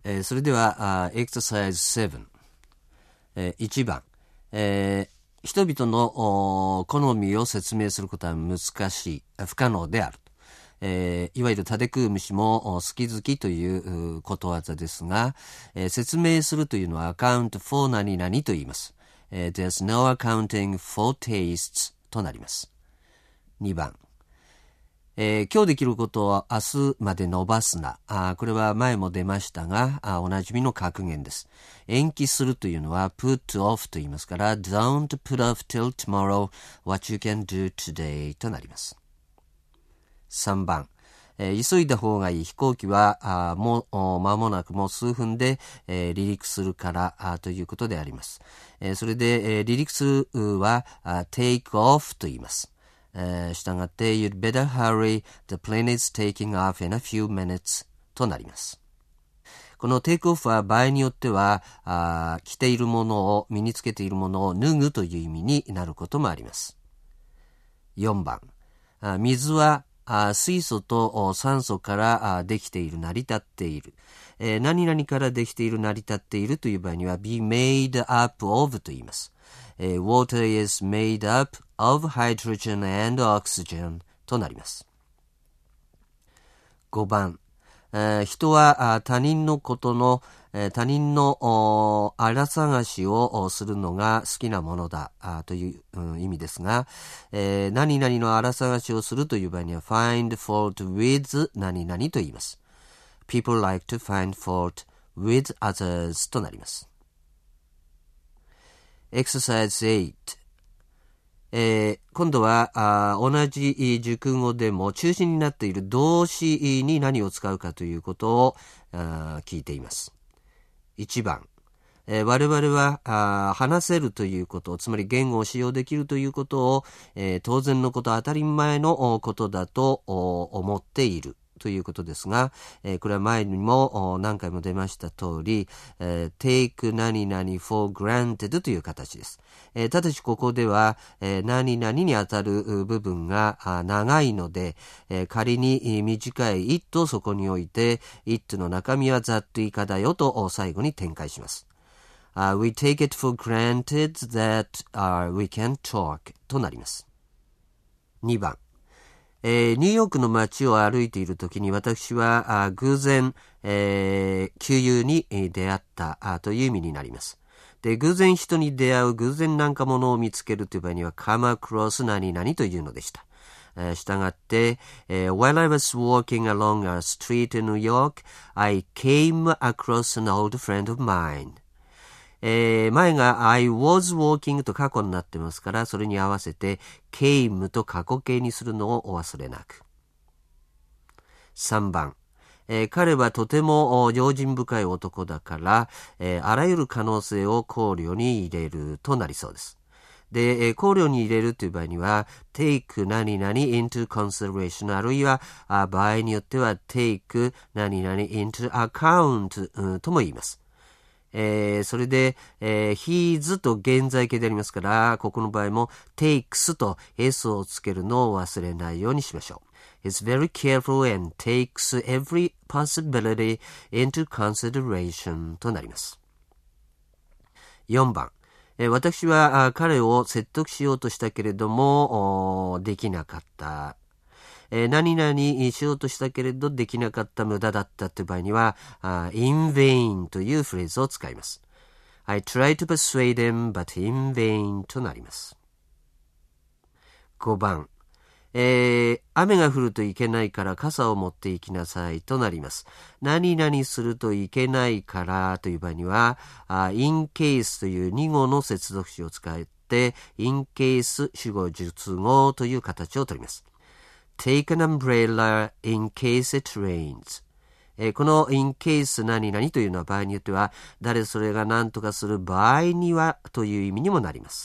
それではExercise 7、1番、人々の好みを説明することは難しい、不可能である。いわゆるタデクームシも好き好きということわざですが、説明するというのは account for 何々と言います。There's no accounting for tastes となります。2番、今日できることを明日まで伸ばすな。これは前も出ましたが、おなじみの格言です。延期するというのは put off と言いますから don't put off till tomorrow what you can do today となります。3番、急いだ方がいい。飛行機はもう間もなくもう数分で、離陸するからということであります。それで、離陸するはtake off と言います。したがって You'd better hurry, the plane is taking off in a few minutes となります。この take off は場合によっては着ているものを身につけているものを脱ぐという意味になることもあります。4番、水は水素と酸素からできている、成り立っている。何々からできている、成り立っているという場合には be made up of と言います。Water is made up of hydrogen and oxygen となります。5番、人は他人のことの他人の荒探しをするのが好きなものだという意味ですが、何々の荒探しをするという場合には find fault with 何々と言います。People like to find fault with others となります。Exercise 8、今度は同じ熟語でも中心になっている動詞に何を使うかということを聞いています。1番、我々は話せるということ、つまり言語を使用できるということを、当然のこと、当たり前のことだと思っているということですが、これは前にも何回も出ました通り、take 何々 for granted という形です。ただしここでは、何々にあたる部分が長いので、仮に短い it をそこに置いて it の中身はざっと以下だよと最後に展開します。We take it for granted that、we can talk となります。2番、ニューヨークの街を歩いているときに私は偶然、旧友に出会ったという意味になります。で、偶然人に出会う、偶然なんかものを見つけるという場合には come across 何々というのでした。したがって、while I was walking along a street in New York, I came across an old friend of mine.前が I was walking と過去になってますから、それに合わせて came と過去形にするのをお忘れなく。3番、彼はとても用心深い男だから、あらゆる可能性を考慮に入れるとなりそうです。で、考慮に入れるという場合には take 何々 into consideration あるいは場合によっては take 何々 into account、とも言います。それで、he's と現在形でありますから、ここの場合も takes と s をつけるのを忘れないようにしましょう。He's very careful and takes every possibility into consideration となります。4番、私は彼を説得しようとしたけれどもできなかった。何々しようとしたけれどできなかった、無駄だったという場合にはin vain というフレーズを使います。I tried to persuade him but in vain となります。5番、雨が降るといけないから傘を持っていきなさいとなります。何々するといけないからという場合にはin case という2語の接続詞を使って in case 主語述語という形をとります。Take an umbrella in case it rains、この in case 何々というのは場合によっては誰それが何とかする場合にはという意味にもなります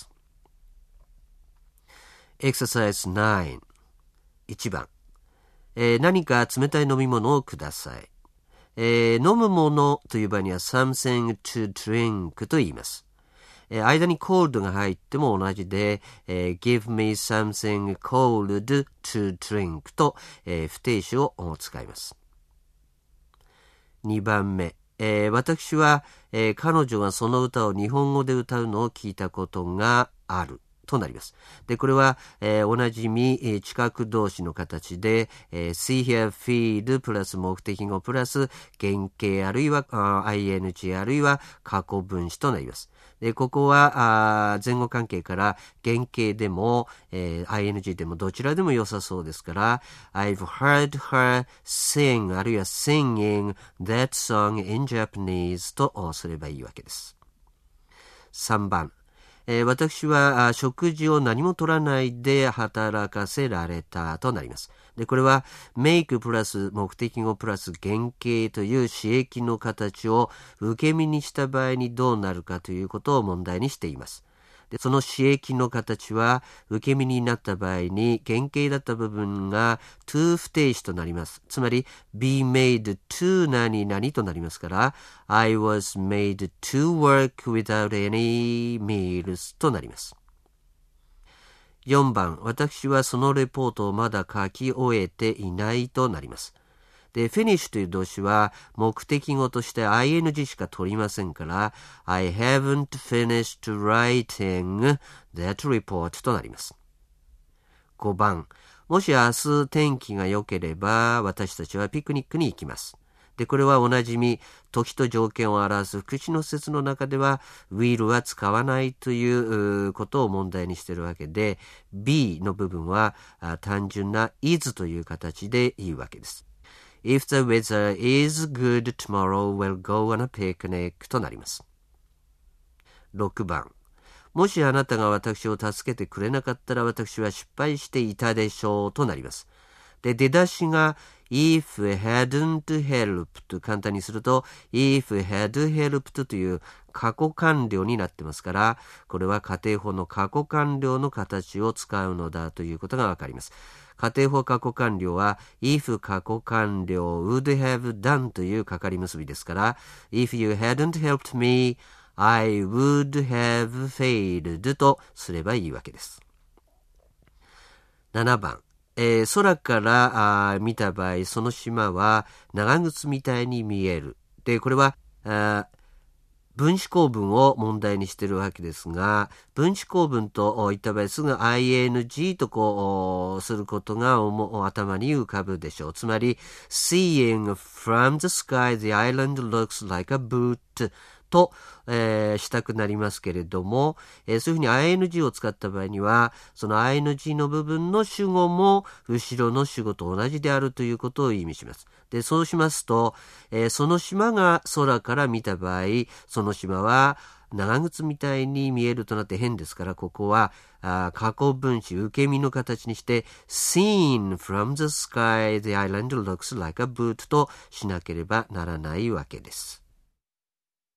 。Exercise 9、1番、何か冷たい飲み物をください。飲むものという場合には something to drink と言います。間に cold が入っても同じで、give me something cold to drink と、不定詞を使います。2番目、 私は、彼女がその歌を日本語で歌うのを聞いたことがあるとなります。で、これは、おなじみ、近く動詞の形で、see, hear, feel プラス目的語プラス原型あるいはing あるいは過去分詞となります。で、ここは前後関係から原型でも、ing でもどちらでも良さそうですから I've heard her sing あるいは singing that song in Japanese とすればいいわけです。3番、私は食事を何も取らないで働かせられたとなります。で、これは make プラス目的語プラス原型という詞液の形を受け身にした場合にどうなるかということを問題にしています。で、その詞液の形は受け身になった場合に原型だった部分が to 不定詞となります。つまり be made to 何々となりますから I was made to work without any meals となります。4番、私はそのレポートをまだ書き終えていないとなります。で、finish という動詞は目的語として ing しか取りませんから I haven't finished writing that report となります。5番、もし明日天気が良ければ私たちはピクニックに行きます。で、これはおなじみ時と条件を表す副詞の説の中では will は使わないということを問題にしているわけで be の部分は単純な is という形でいいわけです。If the weather is good tomorrow, we'll go on a picnic となります。6番、もしあなたが私を助けてくれなかったら私は失敗していたでしょうとなります。で、出だしが if hadn't helped 簡単にすると if had helped という過去完了になってますから、これは家庭法の過去完了の形を使うのだということがわかります。家庭法過去完了は if 過去完了 would have done というかかり結びですから if you hadn't helped me I would have failed とすればいいわけです。7番、空から見た場合その島は長靴みたいに見える。で、これは分詞構文を問題にしているわけですが、分詞構文といった場合すぐ ing とすることが頭に浮かぶでしょう。つまり Seeing from the sky the island looks like a boot と、したくなりますけれども、そういうふうに ing を使った場合にはその ing の部分の主語も後ろの主語と同じであるということを意味します。で、そうしますと、その島が空から見た場合その島は長靴みたいに見えるとなって変ですから、ここは過去分詞受け身の形にして Seen from the sky the island looks like a boot としなければならないわけです。